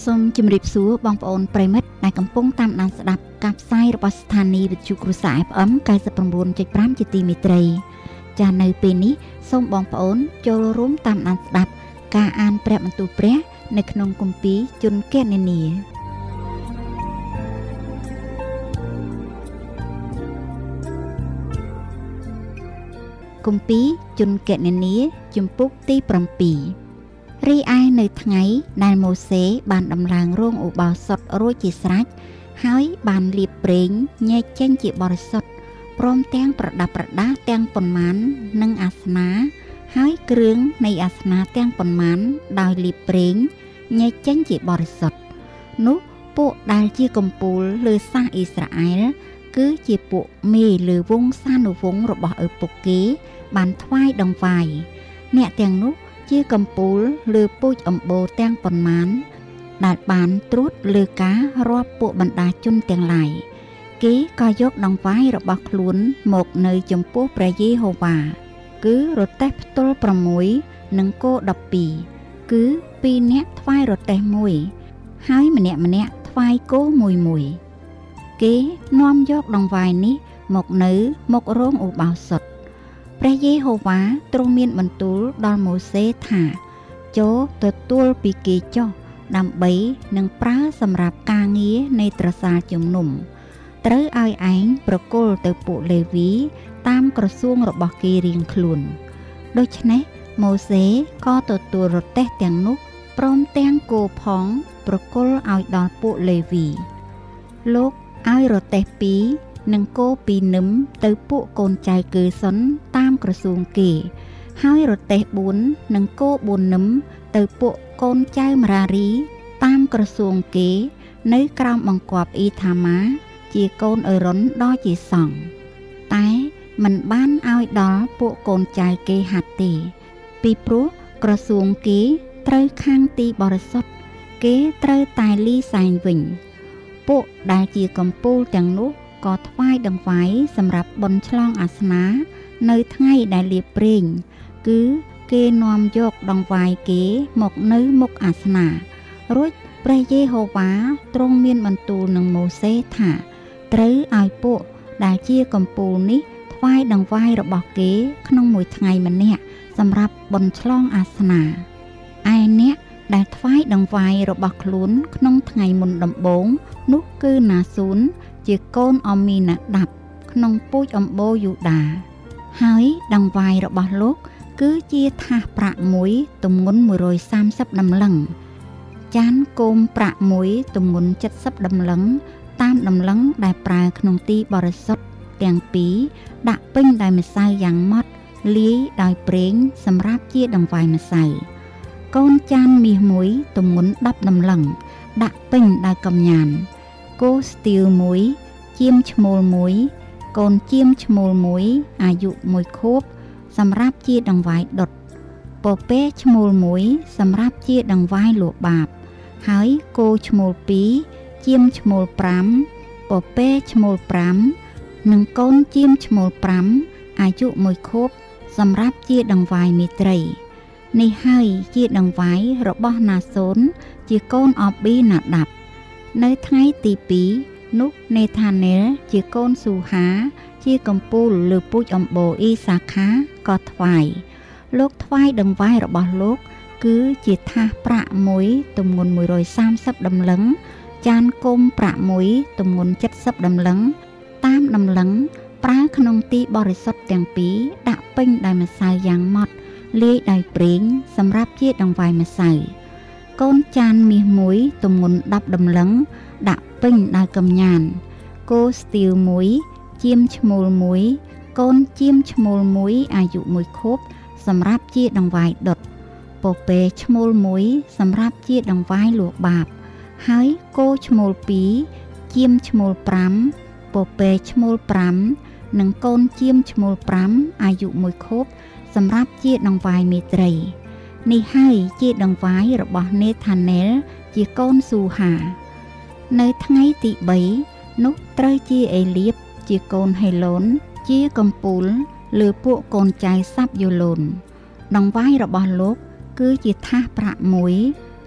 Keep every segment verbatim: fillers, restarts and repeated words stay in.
សូមជម្រាបសួរបងប្អូនប្រិមិត្តដែលកំពុងតាមដានស្ដាប់ការផ្សាយរបស់ស្ថានីយ៍វិទ្យុគ្រួសារ เอฟ เอ็ม เก้าสิบเก้าจุดห้า ជាទីមេត្រីចានៅពេលនេះសូមបងប្អូនចូលរួមតាមដានស្ដាប់ការអានព្រះបន្ទូលព្រះនៅក្នុងគម្ពីរជនគណនាគម្ពីរជនគណនាជំពូកទី7រីឯនៅថ្ងៃដែលម៉ូសេបានដំឡើងរោងឧបោសថរួចជាស្រេចហើយបានលាបប្រេងញែកចេញជាបរិសុទ្ធព្រមទាំងប្រដាប់ប្រដាទាំងប៉ុន្មាននិងអាសនាហើយគ្រឿងនៃអាសនាទាំងប៉ុន្មានដោយលាបប្រេងញែកចេញជាបរិសុទ្ធនោះពួកដែលជាកំពូលលើសាសអ៊ីស្រាអែលគឺជាពួកមេលើវង្សានុវង្សរបស់ឪពុកគេបានថ្វាយដង្វាយអ្នកទាំងនោះជាកំពូលលើពូជអម្បូរទាំងប៉ុន្មានដែលបានត្រួតលើការរាប់ពួកបណ្ដាជនទាំងឡាយគេក៏យកដង្វាយរបស់ខ្លួនមកនៅចំពោះព្រះយេហូវ៉ាគឺរទេះផ្ទល់6និងគោ12គឺពីរនាក់ថ្វាយរទេះមួយហើយម្នាក់ម្នាក់ថ្វាយគោមួយមួយគេនាំយកដង្វាយនេះមកនៅមុខរោងឧបោសថព្រះយេហូវ៉ាទ្រង់មានបន្ទូលដល់ម៉ូសេថាចូលទទួលពីគេចុះដើម្បីនឹងប្រើសម្រាប់ការងារនៃត្រសាលជំនុំត្រូវឲ្យឯងប្រគល់ទៅពួកលេវីតាមក្រសួងរបស់គេរៀងខ្លួនដូច្នេះម៉ូសេក៏ទទួលរទេះទាំងនោះព្រមទាំងគោផងប្រគល់ឲ្យដល់ពួកលេវីលោកឲ្យរទេះពីរនិងគោពីរនឹមទៅពួកកូនចៅគឺសុនតាមក្រសួងគេហើយរទេះ4និងគោ4នឹមទៅពួកកូនចៅមរារីតាមក្រសួងគេនៅក្រោមបង្គាប់អ៊ីថាម៉ាជាកូនអេរុនដ៏ជាសង្ឃតែមិនបានឲ្យដល់ពួកកូនចៅគេហាត់ទេពីព្រោះក្រសួងគេត្រូវខាងទីបរិសុទ្ធគេត្រូវតែលីសែងវិញពួកដែលជាកំពូលទាំងនោះក៏ថ្វាយដង្វាយសម្រាប់បុណ្យឆ្លងអាសនានៅថ្ងៃដែលលាបប្រេងគឺគេនាំយកដង្វាយគេមកនៅមុខអាសនារួចព្រះយេហូវ៉ាទ្រង់មានបន្ទូលនឹងម៉ូសេថាត្រូវឲ្យពួកដែលជាកំពូលនេះថ្វាយដង្វាយរបស់គេក្នុងមួយថ្ងៃម្នាក់សម្រាប់បុណ្យឆ្លងអាសនាឯអ្នកដែលថ្វាយដង្វាយរបស់ខ្លួនក្នុងថ្ងៃមុនដំបូងនោះគឺណាស៊ូនជាកូនអមីណាដាប់ក្នុងពូជអម្បូរយូដាហើយដង្វាយរបស់លោកគឺជាថាសប្រាក់មួយទម្ងន់មួយរយសាមសិបតម្លឹងចានគោមប្រាក់មួយទម្ងន់เจ็ดสิบតម្លឹងតាមតម្លឹងដែលប្រើក្នុងទីបរិសុទ្ធទាំងពីរដាក់ពេញដោយម្សៅយ៉ាងម៉ត់លាយដោយប្រេងសម្រាប់ជាដង្វាយម្សៅកូនចានមាសមួយទម្ងន់ដប់តម្លឹងដាក់ពេញដោយកំញានគោស្ទៀវមួយជាមឈ្មោលមួយកូនជាមឈ្មោលមួយអាយុមួយខួបសម្រាប់ជាដង្វាយដុតពពែឈ្មោលមួយសម្រាប់ជាដង្វាយលួបាបហើយគោឈ្មោលពីរជាមឈ្មោល5ពពែឈ្មោល5និងកូនជាមឈ្មោល5អាយុមួយខួបសម្រាប់ជាដង្វាយមេត្រីនេះហើយជាដង្វាយរបស់ណាសូនជាកូនអប៊ីណាដាប់នៅថ្ងៃទីពីរនោះនេថាណេលជាកូនស៊ូហាជាកំពូលលើពូជអម្បូរអ៊ីសាខាក៏ថ្វាយលោកថ្វាយដង្វាយរបស់លោកគឺជាថាសប្រាក់មួយទម្ងន់មួយរយសាមសិបតម្លឹងចានគមប្រាក់មួយទម្ងន់เจ็ดสิบតម្លឹងតាមតម្លឹងប្រើក្នុងទីបរិសុទ្ធទាំងពីរដាក់ពេញដោយម្សៅយ៉ាងម៉ត់លាយដោយប្រេងសម្រាប់ជាដង្វាយម្សៅកូនចានមាសមួយទម្ងន់ដប់តម្លឹងដាក់ពេញដោយកំញានគោស្ទៀវមួយជាមឈ្មោលមួយកូនជាមឈ្មោលមួយអាយុមួយខួបសម្រាប់ជាដង្វាយដុតពពែឈ្មោលមួយសម្រាប់ជាដង្វាយលួបាបហើយគោឈ្មោលពីរជាមឈ្មោល5ពពែឈ្មោល5និងកូនជាមឈ្មោល5អាយុមួយខួបសម្រាប់ជាដង្វាយមេត្រីនេះហើយជាដង្វាយរបស់នេថាណេលជាកូនស៊ូហានៅថ្ងៃទី3នោះត្រូវជាអេលៀបជាកូនហេឡូនជាកំពូលលើពួកកូនចៅសាប់យូឡូនដង្វាយរបស់លោកគឺជាថាសប្រាក់មួយ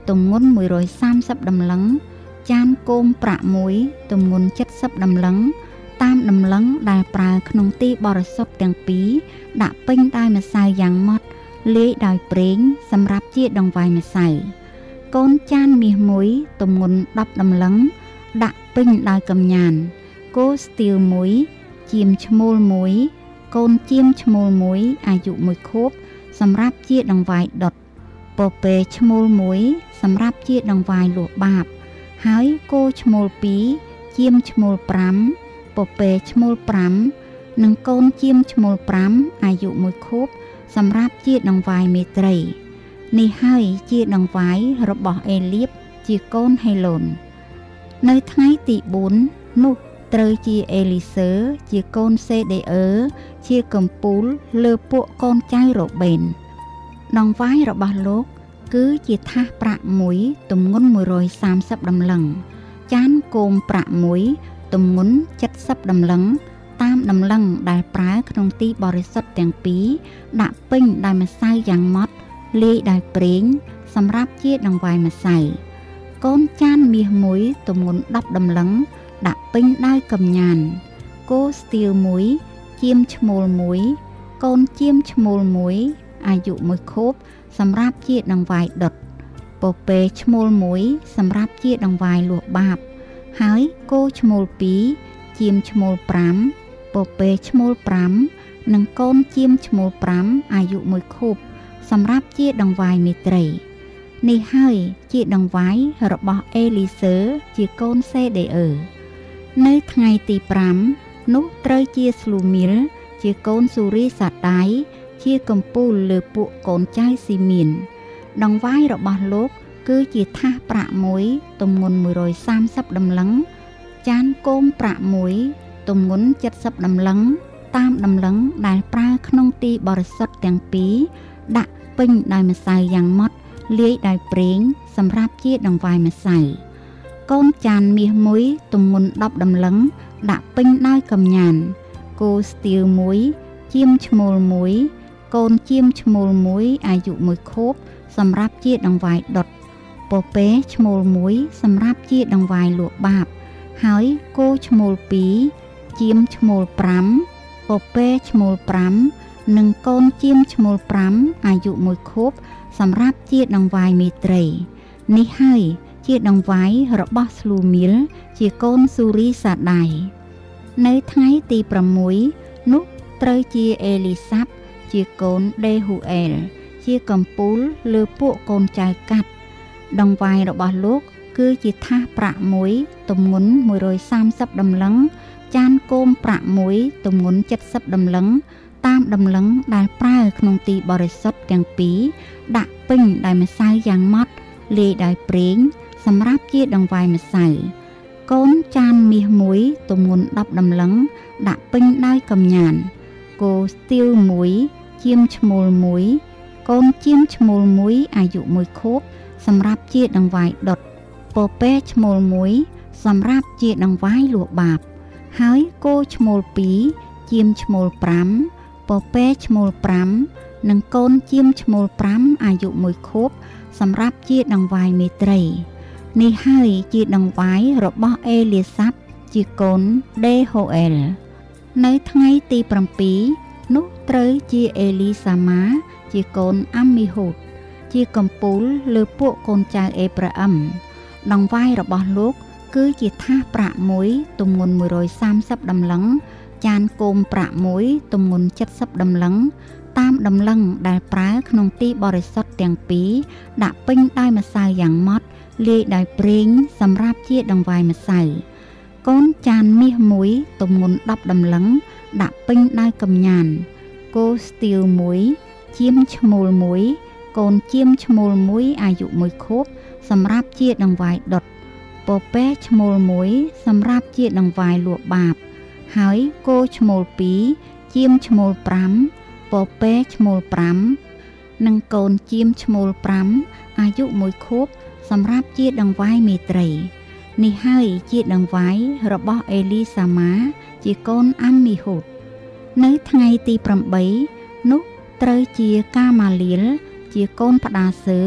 ទម្ងន់មួយរយសាមសិបដំឡឹងចានគោមប្រាក់មួយទម្ងន់เจ็ดสิบដំឡឹងតាមដំឡឹងដែលប្រើក្នុងទីបរិសុទ្ធទាំងពីរដាក់ពេញដោយម្សៅយ៉ាងម៉ត់លាយដោយប្រេងសម្រាប់ជាដង្វាយម្សៅកូនចានមាសមួយទម្ងន់ដប់ដំឡឹងដាក់ពេញដោយកំញានគោស្ទៀវមួយជាមឈ្មោលមួយកូនជាមឈ្មោលមួយអាយុមួយខួបសម្រាប់ជាដង្វាយដុតពពែឈ្មោលមួយសម្រាប់ជាដង្វាយលួសបាបហើយគោឈ្មោលពីរជាមឈ្មោលប្រាំពពែឈ្មោលប្រាំនិងកូនជាមឈ្មោលប្រាំអាយុមួយខួបសម្រាប់ជាដង្វាយមេត្រីនេះហើយជាដង្វាយរបស់អេលៀបជាកូនហេឡូននៅថ្ងៃទីបួននោះត្រូវជាអេលីសើជាកូនសេដេអឺជាកំពូលលើពួកកូនចៅរ៉ូបេនដង្វាយរបស់លោកគឺជាថាសប្រាក់មួយទម្ងន់មួយរយសាមសិបដំឡឹងចានគោមប្រាក់មួយទម្ងន់เจ็ดสิบដំឡឹងតាមដំឡឹងដែលប្រើក្នុងទីបរិសុទ្ធទាំងពីរដាក់ពេញដោយម្សៅយ៉ាងម៉ត់លាយដោយប្រេងសម្រាប់ជាដង្វាយម្សៅកូនចានមាសមួយទម្ងន់ដប់ដំឡឹងដាក់ពេញដោយកំញានគោស្ទៀវមួយជាមឈ្មោលមួយកូនជាមឈ្មោលមួយអាយុមួយខួបសម្រាប់ជាដង្វាយដុតពពែឈ្មោលមួយសម្រាប់ជាដង្វាយលួសបាបហើយគោឈ្មោលពីរជាមឈ្មោលប្រាំពពែឈ្មោលប្រាំនិងកូនជាមឈ្មោលប្រាំអាយុមួយខួបសម្រាប់ជាដង្វាយមេត្រីនេះហើយជាដង្វាយរបស់អេលីសើជាកូនសេដេអឺនៅថ្ងៃទីប្រាំនោះត្រូវជាស្លូមីលជាកូនស៊ូរីសាដៃជាកំពូលលើពួកកូនចៅស៊ីមៀនដង្វាយរបស់លោកគឺជាថាសប្រាក់មួយទម្ងន់មួយរយសាមសិបដំឡឹងចានគោមប្រាក់មួយទម្ងន់เจ็ดสิบដំឡឹងតាមដំឡឹងដែលប្រើក្នុងទីបរិសុទ្ធទាំងពីរដាក់ពេញដោយម្សៅយ៉ាងម៉ត់លាយដោយប្រេងសម្រាប់ជាដង្វាយម្សៅកូនចានមាសមួយទម្ងន់ដប់ដំឡឹងដាក់ពេញដោយកំញានគោស្ទៀវមួយជាមឈ្មោលមួយកូនជាមឈ្មោលមួយអាយុមួយខួបសម្រាប់ជាដង្វាយដុតពពែឈ្មោលមួយសម្រាប់ជាដង្វាយលួសបាបហើយគោឈ្មោលពីរជាមឈ្មោលប្រាំពពែឈ្មោលប្រាំនិងកូនជាមឈ្មោលប្រាំអាយុមួយខួបសម្រាប់ជាដង្វាយមេត្រីនេះហើយជាដង្វាយរបស់ស្លូមីលជាកូនស៊ូរីសាដៃនៅថ្ងៃទីប្រាំមួយនោះត្រូវជាអេលីសាបជាកូនដេហ៊ូអែលជាកំពូលលើពួកកូនចៅកាត់ដង្វាយរបស់លោកគឺជាថាសប្រាក់មួយទម្ងន់មួយរយសាមសិបដំឡឹងចានគោមប្រាក់មួយទម្ងន់เจ็ดสิบដំឡឹងតាមដំឡឹងដែលប្រើក្នុងទីបរិសុទ្ធទាំងពីរដាក់ពេញដោយម្សៅយ៉ាងម៉ត់លាយដោយប្រេងសម្រាប់ជាដង្វាយម្សៅកូនចានមាសមួយទម្ងន់ដប់ដំឡឹងដាក់ពេញដោយកំញានគោស្ទៀវមួយជាមឈ្មោលមួយកូនជាមឈ្មោលមួយអាយុមួយខួបសម្រាប់ជាដង្វាយដុតពពែឈ្មោលមួយសម្រាប់ជាដង្វាយលួសបាបហើយគោឈ្មោលពីរជាមឈ្មោលប្រាំពពែឈ្មោលប្រាំនិងកូនជាមឈ្មោលប្រាំអាយុមួយខួបសម្រាប់ជាដង្វាយមេត្រីនេះហើយជាដង្វាយរបស់អេលីសាបជាកូនដេហ៊ូអែលនៅថ្ងៃទីប្រាំពីរនោះត្រូវជាអេលីសាម៉ាជាកូនអាំមីហូតជាកំពូលលើពួកកូនចៅអេប្រាអឹមដង្វាយរបស់លោកគឺជាថាសប្រាក់មួយទម្ងន់មួយរយសាមសិបដំឡឹងចានគោមប្រាក់មួយទម្ងន់เจ็ดสิบដំឡឹងតាមដំឡឹងដែលប្រើក្នុងទីបរិសុទ្ធទាំងពីរដាក់ពេញដោយម្សៅយ៉ាងម៉ត់លាយដោយប្រេងសម្រាប់ជាដង្វាយម្សៅកូនចានមាសមួយទម្ងន់ដប់ដំឡឹងដាក់ពេញដោយកំញានគោស្ទៀវមួយជាមឈ្មោលមួយកូនជាមឈ្មោលមួយអាយុមួយខួបសម្រាប់ជាដង្វាយដុតពពែឈ្មោលមួយសម្រាប់ជាដង្វាយលួសបាបហើយគោឈ្មោលពីរជាមឈ្មោលប្រាំពពែឈ្មោលប្រាំនិងកូនជាមឈ្មោលប្រាំអាយុមួយខួបសម្រាប់ជាដង្វាយមេត្រីនេះហើយជាដង្វាយរបស់អេលីសាម៉ាជាកូនអាំមីហូតនៅថ្ងៃទីប្រាំបីនោះត្រូវជាកាម៉ាលៀលជាកូនផ្ដាសើ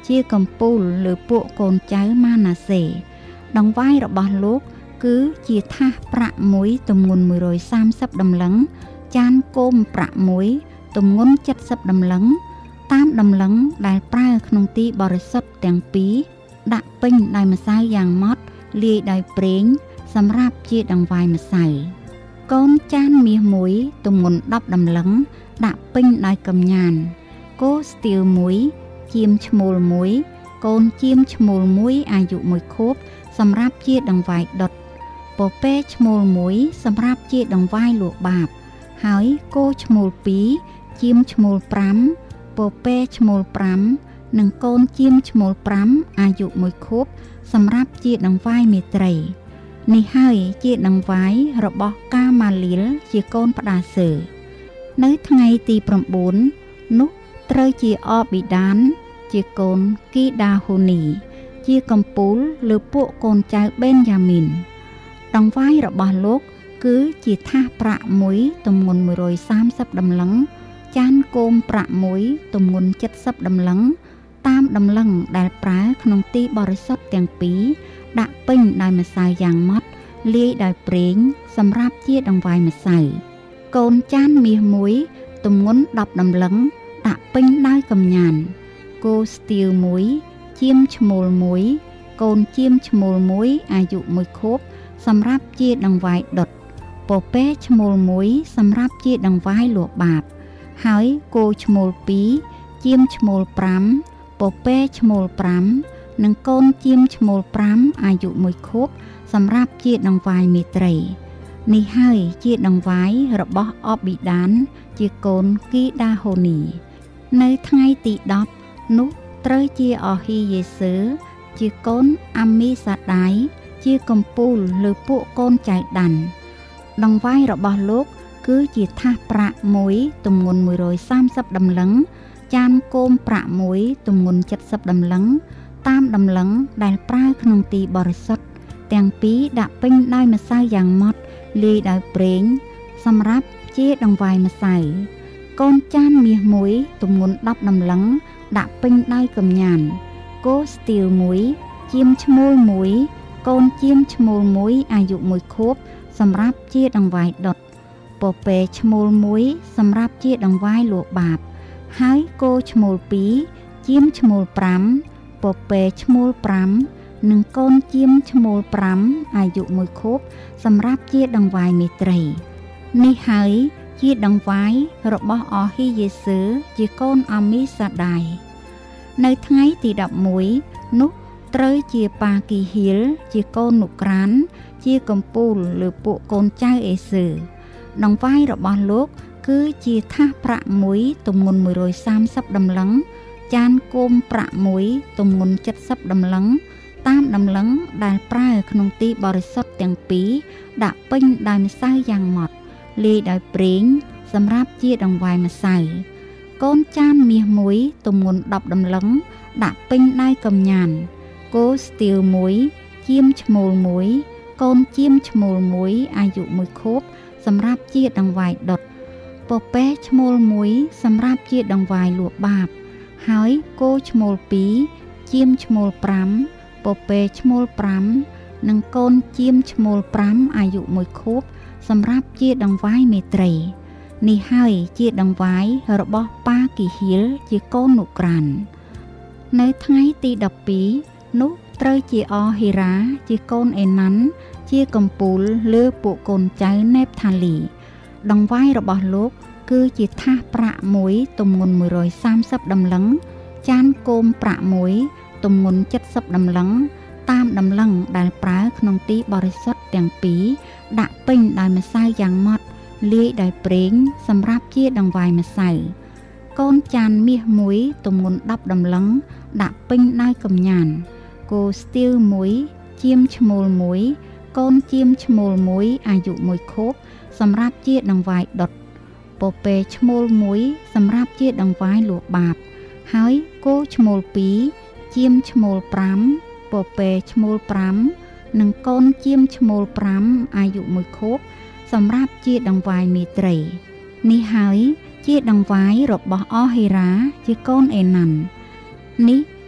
ជាកំពូលលើពួកកូនចៅម៉ាណាសេដង្វាយរបស់លោកគឺជាថាសប្រាក់មួយទម្ងន់មួយរយសាមសិបតម្លឹងចានគោមប្រាក់មួយទម្ងន់เจ็ดสิบតម្លឹងតាមតម្លឹងដែលប្រើក្នុងទីបរិសុទ្ធទាំងពីរដាក់ពេញដោយម្សៅយ៉ាងម៉ត់លាយដោយប្រេងសម្រាប់ជាដង្វាយម្សៅកូនចានមាសមួយទម្ងន់ដប់តម្លឹងដាក់ពេញដោយកំញានគោស្ទៀវមួយជាមឈ្មោលមួយកូនជាមឈ្មោលមួយអាយុមួយខួបសម្រាប់ជាដង្វាយដុតពពែឈ្មោលមួយសម្រាប់ជាដង្វាយលក់បាបហើយគោឈ្មោលពីរជាមឈ្មោលប្រាំពពែឈ្មោលប្រាំនិងកូនជាមឈ្មោលប្រាំអាយុមួយខួបសម្រាប់ជាដង្វាយមេត្រីនេះហើយជាដង្វាយរបស់កាម៉ាលៀលជាកូនផ្ដាសើនៅថ្ងៃទីប្រាំបួននោះត្រូវជាអប៊ីដានជាកូនគីដាហូនីជាកំពូលលើពួកកូនចៅបេនយ៉ាមីនដង្វាយរបស់លោកគឺជាថាសប្រាក់មួយទម្ងន់មួយរយសាមសិបតម្លឹងចានគោមប្រាក់មួយទម្ងន់เจ็ดสิบតម្លឹងតាមតម្លឹងដែលប្រើក្នុងទីបរិសុទ្ធទាំងពីរដាក់ពេញដោយម្សៅយ៉ាងម៉ត់លាយដោយប្រេងសម្រាប់ជាដង្វាយម្សៅកូនចានមាសមួយទម្ងន់ដប់តម្លឹងដាក់ពេញដោយកំញានគោស្ទៀវមួយជាមឈ្មោលមួយកូនជាមឈ្មោលមួយអាយុមួយខួបសម្រាប់ជាដង្វាយដុតពពែឈ្មោលមួយសម្រាប់ជាដង្វាយលក់បាបហើយគោឈ្មោលពីរជាមឈ្មោលប្រាំពពែឈ្មោលប្រាំនិងកូនជាមឈ្មោលប្រាំអាយុមួយខួបសម្រាប់ជាដង្វាយមេត្រីនេះហើយជាដង្វាយរបស់អប៊ីដានជាកូនគីដាហូនីនៅថ្ងៃទីដប់នោះត្រូវជាអហ៊ីយេសឺជាកូនអាមីសាដៃជាកំពូលលើពួកកូនចៅដាន់ដង្វាយរបស់លោកគឺជាថាសប្រាក់មួយទម្ងន់មួយរយសាមសិបតម្លឹងចានគោមប្រាក់មួយទម្ងន់เจ็ดสิบតម្លឹងតាមតម្លឹងដែលប្រើក្នុងទីបរិសុទ្ធទាំងពីរដាក់ពេញដោយម្សៅយ៉ាងម៉ត់លាយដោយប្រេងសម្រាប់ជាដង្វាយម្សៅកូនចានមាសមួយទម្ងន់ដប់តម្លឹងដាក់ពេញដោយកំញានគោស្ទៀវមួយជាមឈ្មោលមួយកូនជាមឈ្មោលមួយអាយុមួយខួបសម្រាប់ជាដង្វាយដុតពពែឈ្មោលមួយសម្រាប់ជាដង្វាយលក់បាបហើយគោឈ្មោលពីរជាមឈ្មោលប្រាំពពែឈ្មោលប្រាំនិងកូនជាមឈ្មោលប្រាំអាយុមួយខួបសម្រាប់ជាដង្វាយមេត្រីនេះហើយជាដង្វាយរបស់អហ៊ីយេសឺជាកូនអាមីសាដៃនៅថ្ងៃទីដប់មួយនោះត្រូវជាប៉ាគីហ៊ីលជាកូននុក្រានជាកំពូលលើពួកកូនចៅអេសឺដង្វាយរបស់លោកគឺជាថាសប្រាក់មួយទម្ងន់មួយរយសាមសិបតម្លឹងចានគោមប្រាក់មួយទម្ងន់เจ็ดสิบតម្លឹងតាមតម្លឹងដែលប្រើក្នុងទីបរិសុទ្ធទាំងពីរដាក់ពេញដោយម្សៅយ៉ាងម៉ត់លាយដោយប្រេងសម្រាប់ជាដង្វាយម្សៅកូនចានមាសមួយទម្ងន់ដប់តម្លឹងដាក់ពេញដោយកំញានគោស្ទៀវមួយជាមឈ្មោលមួយកូនជាមឈ្មោលមួយអាយុមួយខួបសម្រាប់ជាដង្វាយដុតពពែឈ្មោលមួយសម្រាប់ជាដង្វាយលក់បាបហើយគោឈ្មោលពីរជាមឈ្មោលប្រាំពពែឈ្មោលប្រាំនិងកូនជាមឈ្មោលប្រាំអាយុមួយខួបសម្រាប់ជាដង្វាយមេត្រីនេះហើយជាដង្វាយរបស់ប៉ាគីហ៊ីលជាកូននុក្រាននៅថ្ងៃទីដប់ពីរនោះត្រូវជាអហេរ៉ាជាកូនអេណាន់ជាកំពូលលើពួកកូនចៅណេបថាលីដង្វាយរបស់លោកគឺជាថាសប្រាក់មួយទម្ងន់មួយរយសាមសិបតម្លឹងចានគោមប្រាក់មួយទម្ងន់เจ็ดสิบតម្លឹងតាមតម្លឹងដែលប្រើក្នុងទីបរិសុទ្ធទាំងពីរដាក់ពេញដោយម្សៅយ៉ាងម៉ត់លាយដោយប្រេងសម្រាប់ជាដង្វាយម្សៅកូនចានមាសមួយទម្ងន់ដប់តម្លឹងដាក់ពេញដោយកំញានគោស្ទៀវមួយជាមឈ្មោលមួយកូនជាមឈ្មោលមួយអាយុមួយខួបសម្រាប់ជាដង្វាយដុតពពែឈ្មោលមួយសម្រាប់ជាដង្វាយលក់បាបហើយគោឈ្មោលពីរជាមឈ្មោលប្រាំពពែឈ្មោលប្រាំនិងកូនជាមឈ្មោលប្រាំអាយុមួយខួបសម្រាប់ជាដង្វាយមេត្រីនេះហើយជាដង្វាយរបស់អហេរ៉ាជាកូនអេណាន់នេះ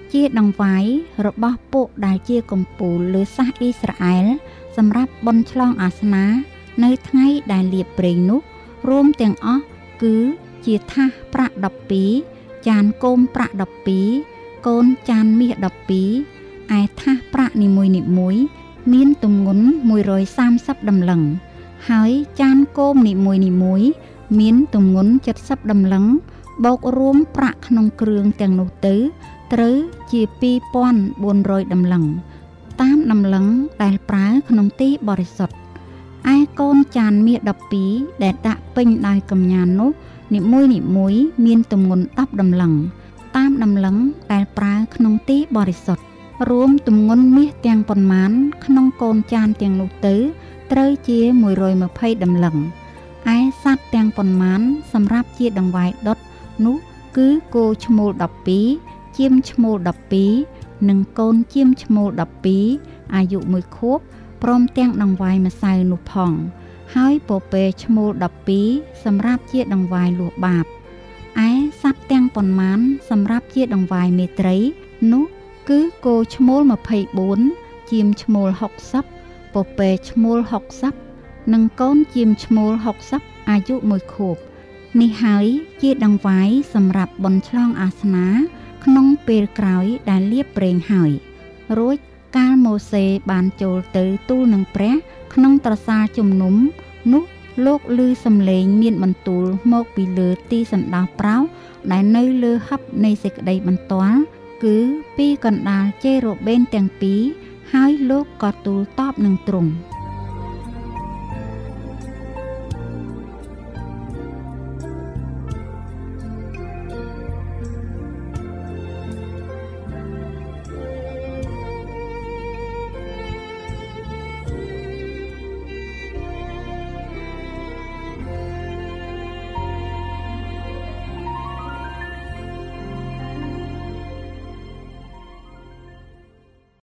ជាដង្វាយរបស់ពួកដែលជាកំពូលលើសាសអ៊ីស្រាអែលសម្រាប់បុណ្យឆ្លងអាសនានៅថ្ងៃដែលលាបប្រេងនោះរួមទាំងអស់គឺជាថាសប្រាក់ដប់ពីរចានគោមប្រាក់ដប់ពីរកូនចានមាសដប់ពីរឯថាសប្រាក់នីមួយនីមួយមានទម្ងន់មួយរយសាមសិបដំឡឹងហើយចានគោមនីមួយនីមួយមានទម្ងន់เจ็ดสิบដំឡឹងបូករួមប្រាក់ក្នុងគ្រឿងទាំងនោះទៅត្រូវជាពីរពាន់បួនរយដំឡឹងតាមដំឡឹងដែលប្រើក្នុងទីបរិសុទ្ធឯកូនចានមាសដប់ពីរដែលដាក់ពេញដោយកម្ញាននោះនីមួយនីមួយមានទម្ងន់ដប់ដំឡឹងតាមដំឡឹងដែលប្រើក្នុងទីបរិសុទ្ធរួមទម្ងន់មាសទាំងប៉ុន្មានក្នុងកូនចានទាំងនោះទៅត្រូវជាមួយរយម្ភៃដំឡឹងឯសត្វទាំងប៉ុន្មានសម្រាប់ជាដង្វាយដុតនោះគឺគោឈ្មោលដប់ពីរជៀមឈ្មោលដប់ពីរនិងកូនជៀមឈ្មោលដប់ពីរអាយុមួយខួបព្រមទាំងដង្វាយម្សៅនោះផងហើយពពែឈ្មោលដប់ពីរសម្រាប់ជាដង្វាយលួសបាបឯសត្វទាំងប៉ុន្មានសម្រាប់ជាដង្វាយមេត្រីនោះគឺគោឈ្មោលម្ភៃបួនជៀមឈ្មោលហុកសិបពពែឈ្មោលហុកសិបនិងកូនជៀមឈ្មោលហុកសិបអាយុមួយខួបនេះហើយជាដង្វាយសម្រាប់បុណ្យឆ្លងអាសនាក្នុងពេលក្រោយដែលលាបប្រេងហើយរួចកាលម៉ូសេបានចូលទៅទូលនឹងព្រះក្នុងត្រសាលជំនុំនោះលោកឮសំឡេងមានបន្ទូលមកពីលើទីសណ្ដោះប្រោដែលនៅលើហឹបនៃសេចក្តីបន្ទាល់គឺពីកណ្ដាលជេរ៉ូបេនទាំងពីរហើយលោកក៏ទូលតបនឹងទ្រង់